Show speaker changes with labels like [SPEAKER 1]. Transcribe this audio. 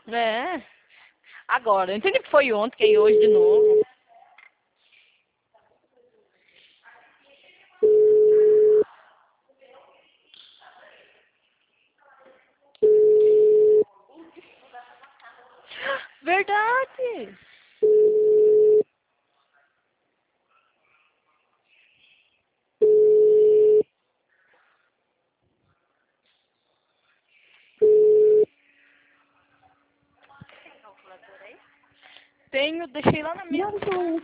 [SPEAKER 1] É. Agora, eu entendi que foi ontem, que é hoje de novo. Verdade! Tenho, deixei lá na
[SPEAKER 2] Que
[SPEAKER 1] mesa.
[SPEAKER 2] horas são?